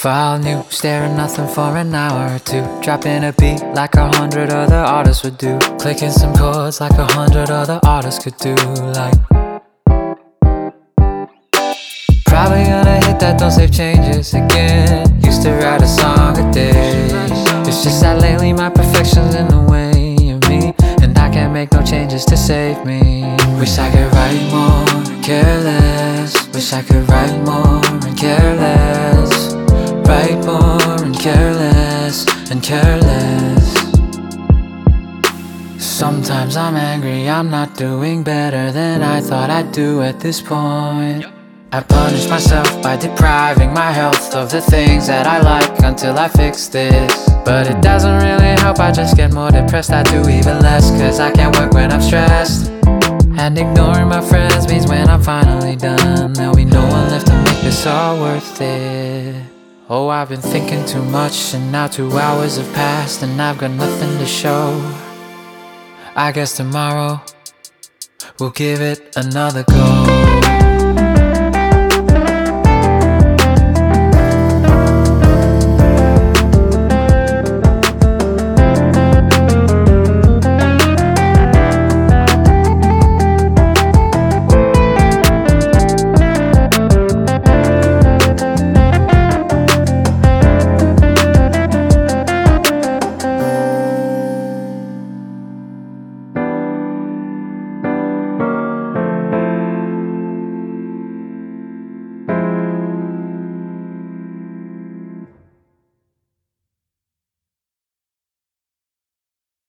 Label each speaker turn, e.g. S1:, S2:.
S1: File new, stare at nothing for an hour or two. Dropping a beat like 100 other artists would do. Clicking some chords like 100 other artists could do. Like, probably gonna hit that don't save changes again. Used to write a song a day. It's just that lately my perfection's in the way of me, and I can't make no changes to save me. Wish I could write more and care less. Wish I could write more and care less. Write more and care less, and care less. Sometimes I'm angry, I'm not doing better than I thought I'd do at this point. I punish myself by depriving my health of the things that I like until I fix this. But it doesn't really help, I just get more depressed. I do even less, cause I can't work when I'm stressed. And ignoring my friends means when I'm finally done, there'll be no one left to make this all worth it. Oh, I've been thinking too much, and now 2 hours have passed, and I've got nothing to show. I guess tomorrow we'll give it another go.